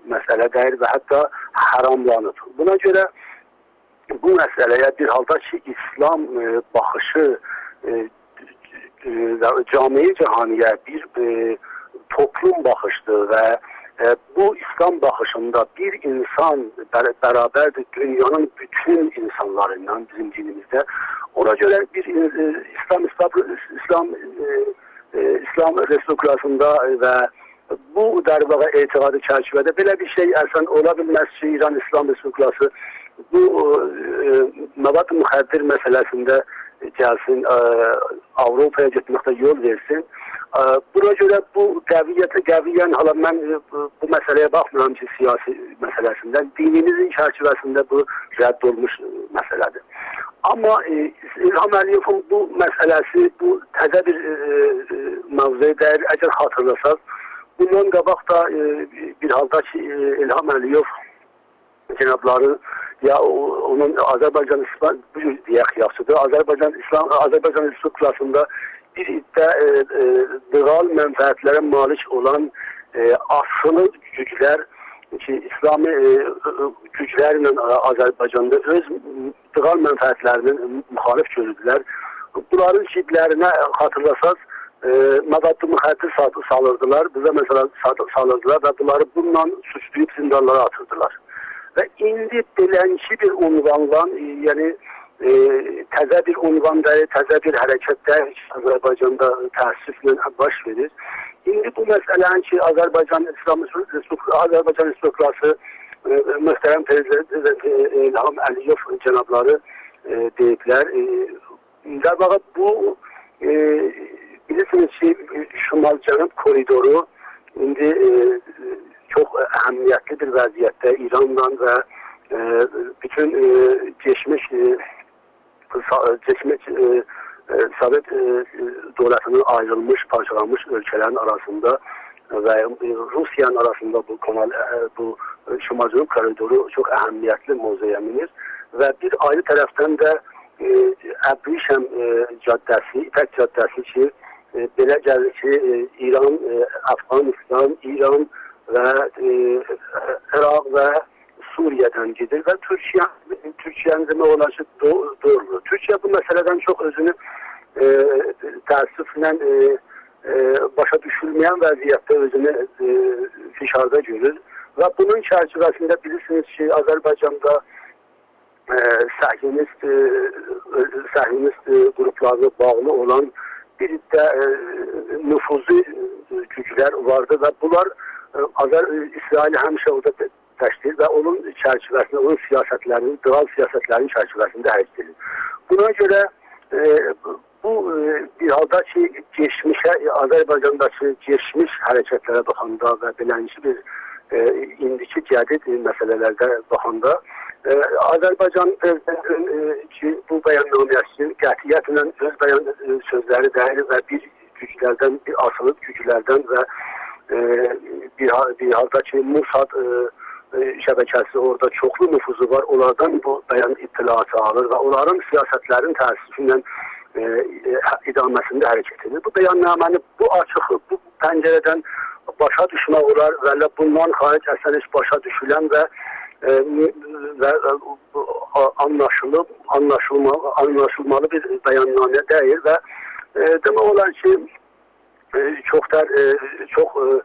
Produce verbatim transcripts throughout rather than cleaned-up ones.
məsələ deyil və hətta haramlanıb. Buna görə bu məsələyə bir halda ki, İslam e, baxışı e, e, cami-i cahaniyə bir e, toplum baxışdır və e, bu İslam baxışında bir insan bər bərabərdir dünyanın bütün insanlarından bizim dinimizdə. Ona görə bir e, İslam İslam İslam e, e, İslam Respublikasında və bu dərbağa etiqadı çərçivədə belə bir şey əsən ola bilməz ki, İran İslam Respublikası bu e, məvad müxəddir məsələsində gəlsin, e, Avropaya getməkdə yol versin. E, buna görə bu qəviyyətə qəviyyən hala mən bu, bu məsələyə baxmıram ki, siyasi məsələsindən, dinimizin çərçivəsində bu rədd olmuş məsələdir. Amma e, İlham Əliyevin bu məsələsi, bu təzə bir e, e, mövzuya dəyir. Əgər xatırlasaq, bundan qabaq da e, bir halda ki, e, İlham Əliyev cənabları ya onun Azərbaycan İslam bu cür deyək yaxşıdır. Azərbaycan İslam Azərbaycan Respublikasında bir iddia e, e, dığal mənfəətlərə malik olan e, asılı güclər ki, İslami e, güclərlə Azərbaycanda öz dığal mənfəətlərinin müxalif görürdülər. Bunların şidlərinə xatırlasaq, e, məvadlı müxəddir salırdılar, bizə məsələ salırdılar və bunları bununla suçlayıb zindanlara atırdılar. Və indi belənçi bir unvanla, yəni e, təzə bir unvan deyil, təzə bir hərəkət deyil ki, Azərbaycanda təəssüflə baş verir. İndi bu məsələni ki, Azərbaycan İslam Azərbaycan Respublikası e, mühtərəm prezident İlham Əliyev cənabları e, deyiblər. E, Dərbağa bu e, bilirsiniz ki, Şimal-Cənub koridoru indi e, çox əhəmiyyətli bir vəziyyətdə İrandan və e, bütün e, geçmiş e, geçmiş e, e, Sovet e, dövlətinin ayrılmış, parçalanmış ölkələrin arasında və e, Rusiyanın arasında bu kanal, e, bu Şimal-Cənub koridoru çox əhəmiyyətli mövzuya minir və bir ayrı tərəfdən də e, Əbrişəm e, caddəsi, İpək caddəsi ki, e, belə gəlir ki, e, İran, e, Afqanistan, İran və e, Iraq və Suriye'den gedir və Türkiye Türkiye'nin demək olar ki doğrudur. Türkiye bu məsələdən çox özünü e, təəssüflə e, e, başa düşülməyən vəziyyətdə özünü e, fişarda görür və bunun çərçivəsində bilirsiniz ki, Azərbaycanda e, səhyonist e, səhyonist e, qruplarına bağlı olan bir də e, nüfuzi güclər vardı və bunlar Azər İsrail həmişə orada təşkil və onun çərçivəsində, onun siyasətlərinin, dığal siyasətlərinin çərçivəsində hərəkət edir. Buna görə e, bu e, bir halda ki, geçmişə, Azərbaycandakı geçmiş hərəkətlərə baxanda və belənçi bir e, indiki cədid məsələlərdə baxanda e, Azərbaycan prezidentinin e, ki, bu bəyannaməsi qətiyyətlə öz bəyan e, sözləri deyil və bir güclərdən, bir asılı güclərdən və Ee, bir, bir halda ki Mossad e, e, şəbəkəsi orada çoxlu nüfuzu var. Onlardan bu bəyan ittilatı alır və onların siyasətlərin təəssüflə e, e, idaməsində hərəkət edir. Bu bəyannaməni bu açıq, bu pəncərədən başa düşmək olar və bundan xaric əsən heç başa düşülən və e, və e, anlaşılıb, anlaşılmalı, anlaşılmalı bir bəyannamə deyil və e, demək olar ki çox da çox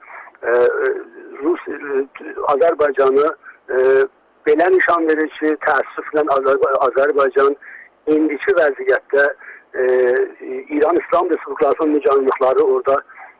Rus Azərbaycanı belə nişan verir ki, təəssüflə Azərbaycan indiki vəziyyətdə İran İslam Respublikasının mücahidləri orada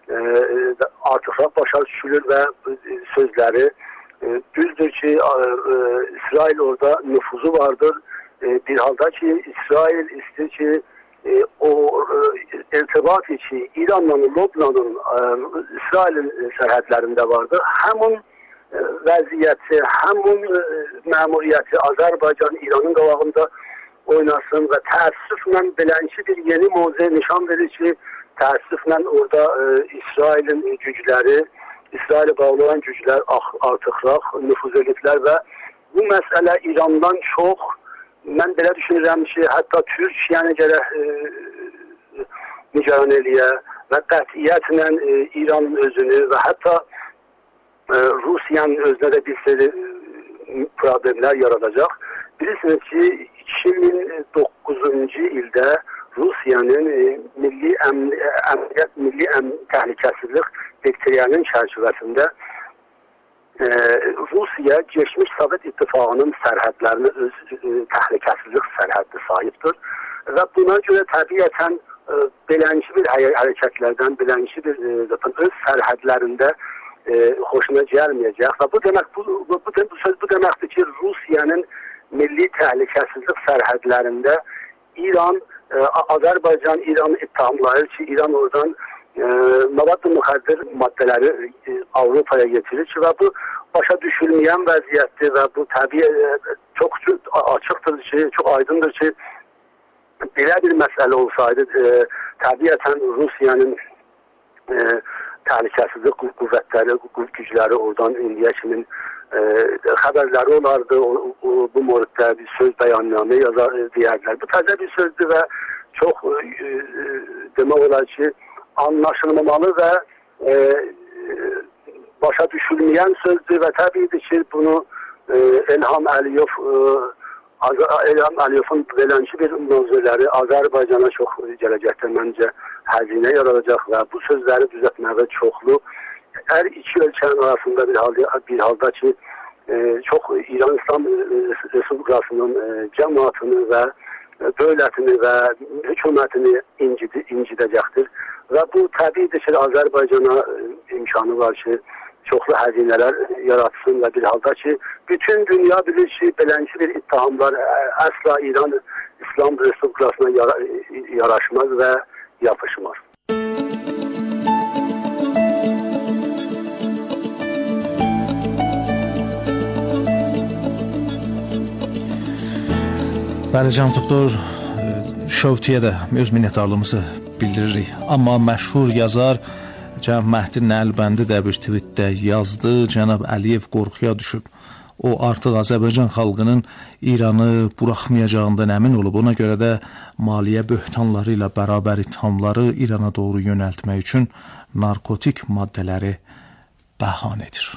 artıqraq başa düşülür və sözləri düzdür ki, İsrail orada nüfuzu vardır. Bir halda ki, İsrail istəyir ki, E, o e, irtibat içi İran'la Lübnan'ın e, İsrail'in sərhədlərində vardı. Həmin e, vəziyyəti, həmin e, məmuriyyəti Azərbaycan İran'ın qabağında oynasın və təəssüflə belənçi bir yeni mövzuya nişan verir ki, təəssüflə orada e, İsrail'in gücləri, İsrail'e bağlı olan güclər artıqraq nüfuz ediblər və bu məsələ İran'dan çox mən belə düşünürəm ki, hətta Türkiyəni gərək e, nigaran eləyə və qətiyyətlə e, İranın özünü və hətta Rusiyanın özünə də bir sürü problemlər yaradacaq. Bilirsiniz ki, iki min doqquzuncu ildə Rusiyanın milli əmniyyət, milli təhlükəsizlik doktriyanın çərçivəsində Rusiya geçmiş Sovet İttifaqının sərhədlərini öz təhlükəsizlik sərhəddi sahibdir və buna görə təbiətən beləncə bir hərəkətlərdən, beləncə bir öz sərhədlərində xoşuna gəlməyəcək və bu demək bu, bu, bu, bu söz bu deməkdir ki, Rusiyanın milli təhlükəsizlik sərhədlərində İran, Azərbaycan İranı ittihamlayır ki, İran oradan mavad müxəddir maddələri Avrupaya getirir ki, və bu başa düşülməyən vəziyyətdir və bu təbii çox açıqdır ki, çox aydındır ki, belə bir məsələ olsaydı, e, təbiətən Rusiyanın e, təhlükəsizlik qüvvətləri, gücləri oradan indiyə kimin e, xəbərləri olardı, o, o, bu morikdə bir söz bəyannamə yazar, deyərlər. Bu təzə bir sözdür və çox e, demək olar ki, anlaşılmamalı və e, başa düşülməyən sözdür və təbiidir ki, bunu e, İlham Əliyev e, İlham Əliyevin beləncə bir mövzuları Azərbaycana çox gələcəkdə məncə həzinə yaradacaq və bu sözləri düzəltməyə çoxlu hər iki ölkənin arasında bir halda, bir halda ki e, çox İran İslam Respublikasının e, cəmaatını və dövlətini və hökumətini incid incidəcəkdir və bu təbiidir ki, Azərbaycana imkanı var ki, çoxlu həzinələr yaratsın və bir halda ki, bütün dünya bilir ki, beləncə bir ittihamlar əsla İran İslam Respublikasına yara yaraşmaz və yapışmaz. Bəli, Can Doktor, Şövtiyə də öz minnətdarlığımızı bildiririk. Amma məşhur yazar Cənab Məhdi Nəlbəndi də bir tweetdə yazdı, Cənab Əliyev qorxuya düşüb. O artıq Azərbaycan xalqının İranı buraxmayacağından əmin olub. Ona görə də maliyyə böhtanları ilə bərabər ithamları İrana doğru yönəltmək üçün narkotik maddələri bəhanə edir.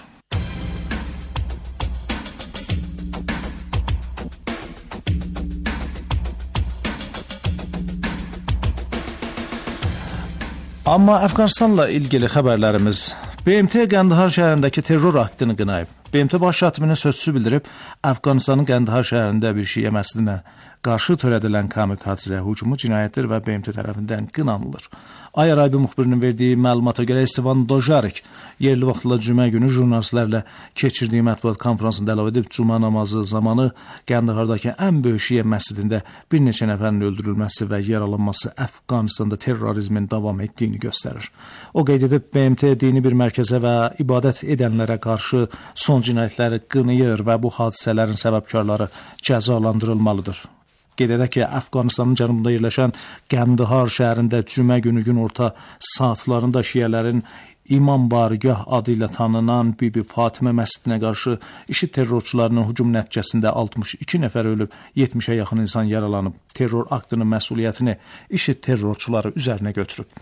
Amma Əfqanistanla ilgili xəbərlərimiz B M T Qəndahar şəhərindəki terror aktını qınayıb. B M T baş hatiminin sözçüsü bildirib, Əfqanistanın Qəndahar şəhərində bir şiə məscidinə qarşı törədilən kamikatizə hücumu cinayətdir və B M T tərəfindən qınanılır. Ay Arabı müxbirinin verdiyi məlumata görə Esteban Dojarik yerli vaxtla cümə günü jurnalistlərlə keçirdiyi mətbuat konfransında əlavə edib, cümə namazı zamanı Qəndahardakı ən böyük şiə məscidində bir neçə nəfərin öldürülməsi və yaralanması Əfqanistanda terrorizmin davam etdiyini göstərir. O qeyd edib, B M T dini bir mərkəzə və ibadət edənlərə qarşı son cinayətləri qınayır və bu hadisələrin səbəbkarları cəzalandırılmalıdır. Qeyd edək ki, Əfqanistanın cənubunda yerləşən Qəndahar şəhərində cümə günü günorta saatlarında şiələrin İmam Bargah adı ilə tanınan Bibi Fatimə məscidinə qarşı IŞİD terrorçularının hücum nəticəsində altmış iki nəfər ölüb, yetmişə yaxın insan yaralanıb. Terror aktının məsuliyyətini IŞİD terrorçuları üzərinə götürüb.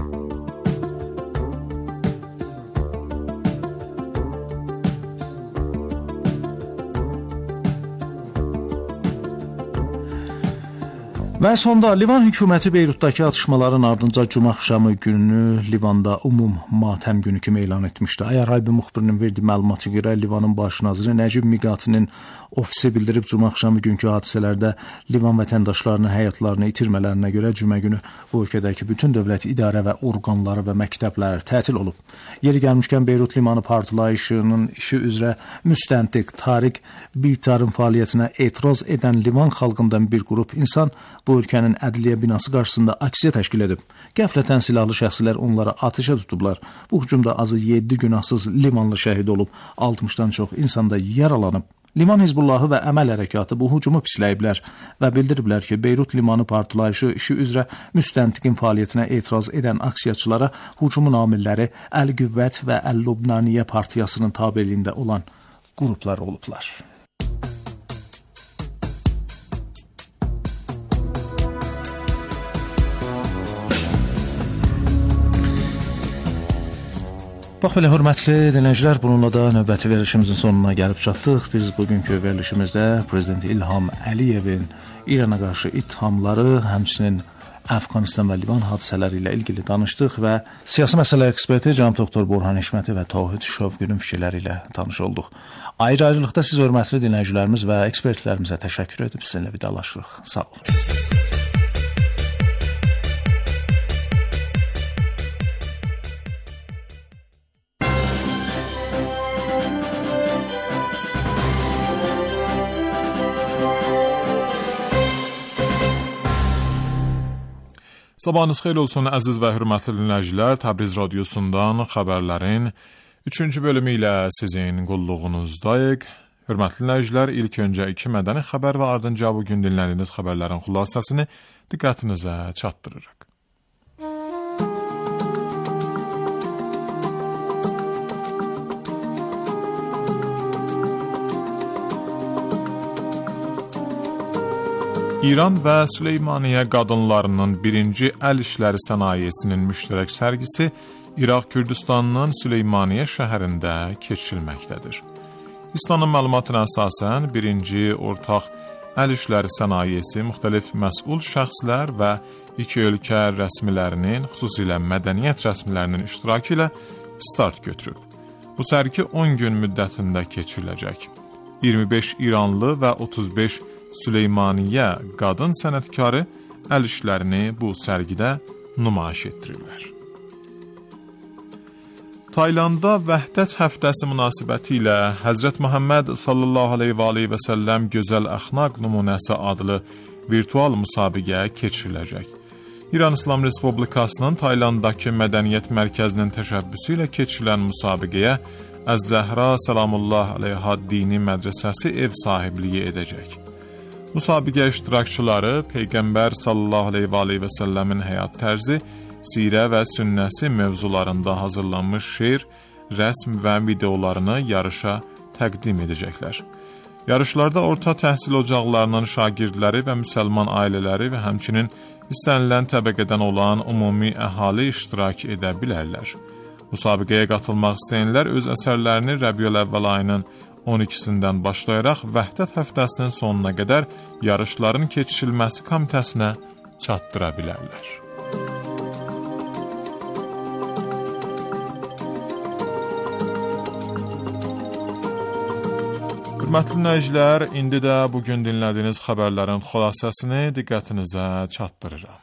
Və sonda Livan hökuməti Beyrutdakı atışmaların ardınca cümə axşamı gününü Livanda umum matəm günü kimi elan etmişdi. Ay Arabı müxbirinin verdiyi məlumata görə Livanın baş naziri Nəcib Miqatinin ofisi bildirib, cümə axşamı günkü hadisələrdə Livan vətəndaşlarının həyatlarını itirmələrinə görə cümə günü bu ölkədəki bütün dövlət idarə və orqanları və məktəbləri tətil olub. Yeri gəlmişkən Beyrut limanı partlayışının işi üzrə müstəntiq Tariq Bitarın fəaliyyətinə etiraz edən Livan xalqından bir qrup insan bu ölkənin ədliyyə binası qarşısında aksiya təşkil edib. Qəflətən silahlı şəxslər onları atışa tutublar. Bu hücumda azı yeddi günahsız Livanlı şəhid olub, altmışdan çox insan da yaralanıb. Liman Hizbullahı və əməl hərəkatı bu hücumu pisləyiblər və bildiriblər ki, Beyrut limanı partlayışı işi üzrə müstəntiqin fəaliyyətinə etiraz edən aksiyaçılara hücumun amilləri Əl-Qüvvət və Əl-Lubnaniyə partiyasının tabeliyində olan qruplar olublar. Bax belə, hörmətli dinləyicilər, bununla da növbəti verilişimizin sonuna gəlib çatdıq. Biz bugünkü verilişimizdə Prezident İlham Əliyevin İrana qarşı ittihamları, həmçinin Əfqanistan və Livan hadisələri ilə ilgili danışdıq və siyasi məsələ eksperti cənab doktor Borhan Hişməti və Tauhid Şövqünün fikirləri ilə tanış olduq. Ayrı-ayrılıqda siz hörmətli dinləyicilərimiz və ekspertlərimizə təşəkkür edib sizinlə vidalaşırıq. Sağ olun. Sabahınız xeyir olsun əziz və hörmətli dinləyicilər. Təbriz radiosundan xəbərlərin üçüncü bölümü ilə sizin qulluğunuzdayıq. Hörmətli dinləyicilər, ilk öncə iki mədəni xəbər və ardınca bugün dinlədiyiniz xəbərlərin xülasəsini diqqətinizə çatdırırıq. İran və Süleymaniyə qadınlarının birinci əl işləri sənayesinin müştərək sərgisi İraq Kürdistanının Süleymaniyə şəhərində keçirilməkdədir. İslamın məlumatına əsasən birinci ortaq əl işləri sənayesi müxtəlif məsul şəxslər və iki ölkə rəsmilərinin, xüsusilə mədəniyyət rəsmilərinin iştirakı ilə start götürüb. Bu sərgi on gün müddətində keçiriləcək. iyirmi beş İranlı və otuz beş Süleymaniyə qadın sənətkarı əl işlərini bu sərgidə nümayiş etdirirlər. Taylandda Vəhdət həftəsi münasibəti ilə Həzrət Məhəmməd sallallahu aleyhi və səlləm gözəl əxlaq nümunəsi adlı virtual müsabiqə keçiriləcək. İran İslam Respublikasının Taylanddakı mədəniyyət mərkəzinin təşəbbüsü ilə keçirilən müsabiqəyə Əz-Zəhra Salamullah aleyha dini mədrəsəsi ev sahibliyi edəcək. Müsabiqə iştirakçıları Peyğəmbər sallallahu aleyhi və səlləmin həyat tərzi, sirə və sünnəsi mövzularında hazırlanmış şeir, rəsm və videolarını yarışa təqdim edəcəklər. Yarışlarda orta təhsil ocaqlarının şagirdləri və müsəlman ailələri və həmçinin istənilən təbəqədən olan ümumi əhali iştirak edə bilərlər. Müsabiqəyə qatılmaq istəyənlər öz əsərlərini Rəbiyül Əvvəl ayının on ikisindən başlayaraq Vəhdət həftəsinin sonuna qədər yarışların keçirilməsi komitəsinə çatdıra bilərlər. Hörmətli dinləyicilər, indi də bugün dinlədiyiniz xəbərlərin xülasəsini diqqətinizə çatdırıram.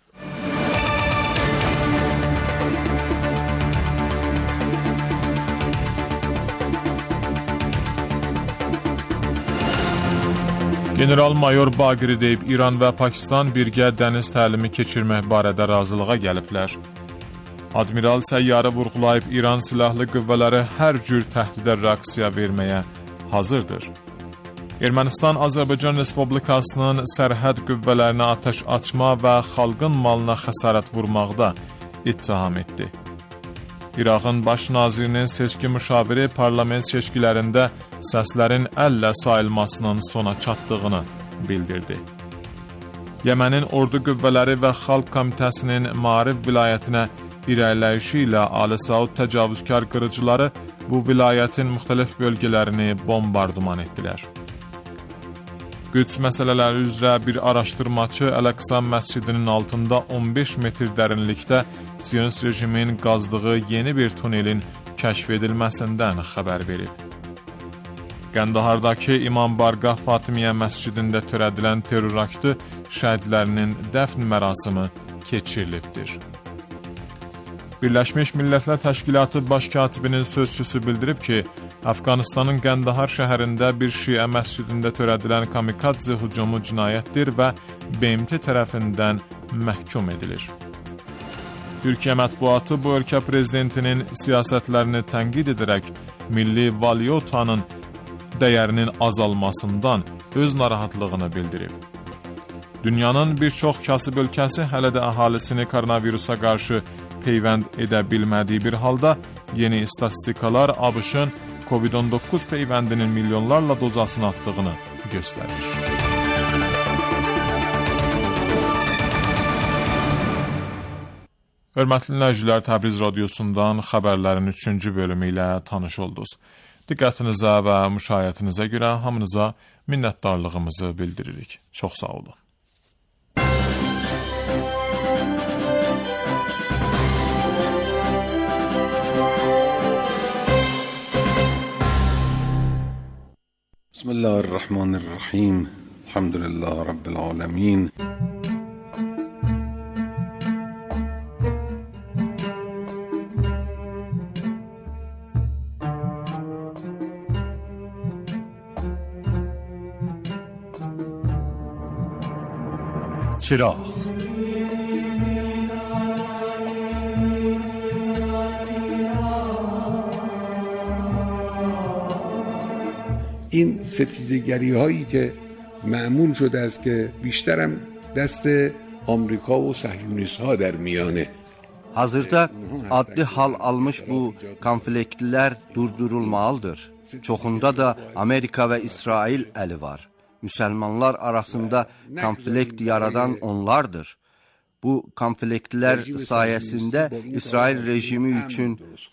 General-mayor Baqiriyev İran və Pakistan birgə dəniz təlimi keçirmək barədə razılığa gəliblər. Admiral Səyyarı vurğulayıb İran silahlı qüvvələri hər cür təhdidə reaksiya verməyə hazırdır. Ermənistan Azərbaycan Respublikasının sərhəd qüvvələrinə atəş açma və xalqın malına xəsarət vurmaqda ittiham etdi. İraqın baş nazirinin seçki müşaviri parlament seçkilərində səslərin əllə sayılmasının sona çatdığını bildirdi. Yəmənin ordu qüvvələri və Xalq Komitəsinin Maarif vilayətinə irəliləyişi ilə Ali Saud təcavüzkar qırıcıları bu vilayətin müxtəlif bölgələrini bombardıman etdilər. Qüds məsələləri üzrə bir araşdırmaçı Əl-Əqsa məscidinin altında on beş metr dərinlikdə Siyonist rejimin qazdığı yeni bir tunelin kəşf edilməsindən xəbər verib. Qəndahardakı İmam Barqah Fatimiyyə məscidində törədilən terror aktı şəhidlərinin dəfn mərasimi keçirilibdir. Birləşmiş Millətlər Təşkilatı Baş Katibinin sözçüsü bildirib ki, Əfqanistanın Qəndahar şəhərində bir şiə məscidində törədilən kamikadze hücumu cinayətdir və B M T tərəfindən məhkum edilir. Türkiyə mətbuatı bu ölkə prezidentinin siyasətlərini tənqid edərək milli valyutanın dəyərinin azalmasından öz narahatlığını bildirib. Dünyanın bir çox kasıb ölkəsi hələ də əhalisini koronavirusa qarşı peyvənd edə bilmədiyi bir halda yeni statistikalar ABŞ-ın kovid on doqquz peyvəndinin milyonlarla dozasını atdığını göstərir. Hörmətli dinləyicilər, Təbriz radiosundan xəbərlərin üçüncü bölümü ilə tanış oldunuz. Diqqətinizə və müşahiyyətinizə görə hamınıza minnətdarlığımızı bildiririk. Çox sağ olun. Bismillahirrahmanirrahim. Elhamdülillah Rabbil alemin. چراغ این ستیزگری هایی که معمول شده است که بیشترم دست آمریکا و صهیونیست ها در میانه. Hazırda adli hal almış bu konfliktlər durdurulmalıdır. Çoxunda da Amerika və İsrail əli var. Müsəlmanlar arasında konflikt yaradan onlardır. Bu konfliktlər sayəsində İsrail rejimi üçün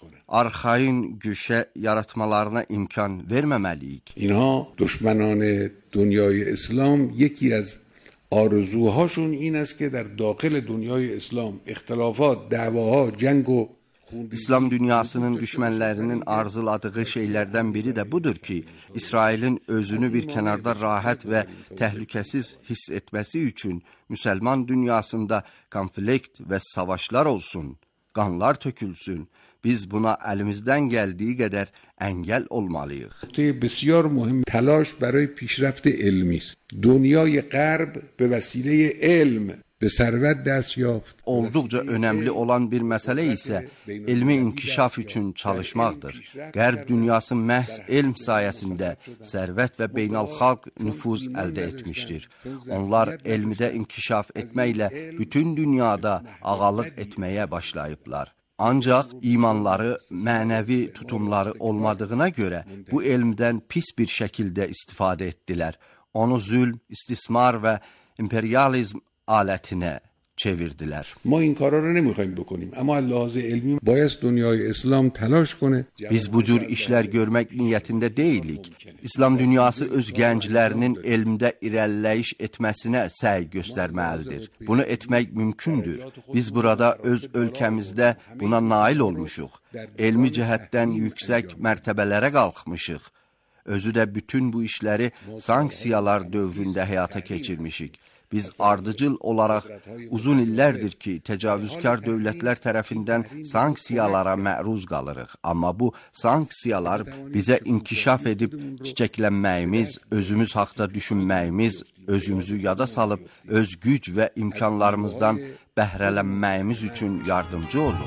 arxain güçə yaratmalarına imkan verməməliyik. اینها دشمنان دنیای اسلام یکی از آرزوهاشون این است که در داخل دنیای اسلام اختلافات، دعواها، جنگ و İslam dünyasının düşmənlərinin arzuladığı şeylərdən biri də budur ki, İsrailin özünü bir kənarda rahat və təhlükəsiz hiss etməsi üçün müsəlman dünyasında konflikt və savaşlar olsun, qanlar tökülsün. Biz buna əlimizdən gəldiyi qədər əngəl olmalıyıq. بسیار مهم تلاش برای پیشرفت علمی است. دنیای غرب به وسیله علم به ثروت دست یافت. Olduqca önəmli olan bir məsələ isə elmi inkişaf üçün çalışmaqdır. Qərb dünyası məhz elm sayəsində sərvət və beynəlxalq nüfuz əldə etmişdir. Onlar elmidə inkişaf etməklə bütün dünyada ağalıq etməyə başlayıblar. Ancaq imanları, mənəvi tutumları olmadığına görə bu elmdən pis bir şəkildə istifadə etdilər. Onu zülm, istismar və imperializm alətinə çevirdilər. ما این کارا رو نمیخوایم بکنیم اما لحاظ علمی باید دنیای اسلام تلاش کنه. Biz bu cür işlər görmək niyyətində deyilik. İslam dünyası öz gənclərinin elmdə irəliləyiş etməsinə səy göstərməlidir. Bunu etmək mümkündür. Biz burada öz ölkəmizdə buna nail olmuşuq. Elmi cəhətdən yüksək mərtəbələrə qalxmışıq. Özü də bütün bu işləri sanksiyalar dövründə həyata keçirmişik. Biz ardıcıl olaraq uzun illərdir ki, təcavüzkar dövlətlər tərəfindən sanksiyalara məruz qalırıq. Amma bu sanksiyalar bizə inkişaf edib çiçəklənməyimiz, özümüz haqda düşünməyimiz, özümüzü yada salıb öz güc və imkanlarımızdan bəhrələnməyimiz üçün yardımcı olur.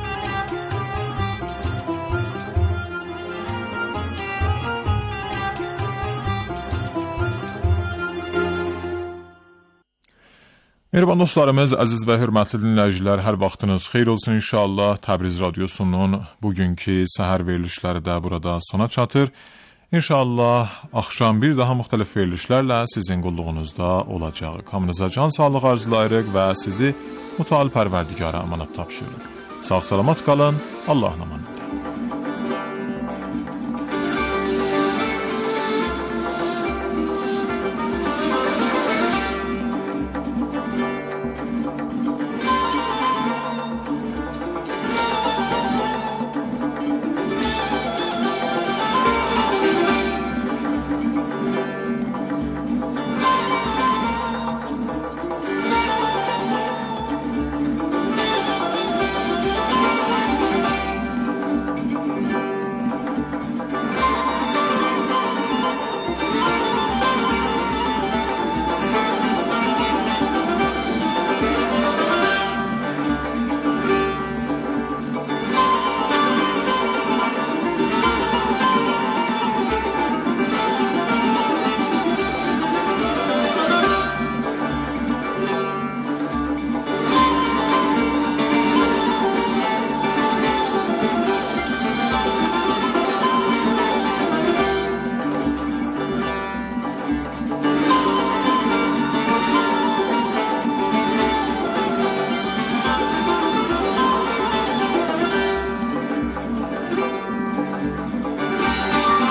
Mehriban dostlarımız, əziz və hörmətli dinləyicilər, hər vaxtınız xeyir olsun inşallah. Təbriz radiosunun bugünkü səhər verilişləri də burada sona çatır. İnşallah axşam bir daha müxtəlif verilişlərlə sizin qulluğunuzda olacaq. Hamınıza can sağlıq arzulayırıq və sizi mütəal pərverdigara əmanət tapşırırıq. Sağ salamat qalın, Allahın amanı.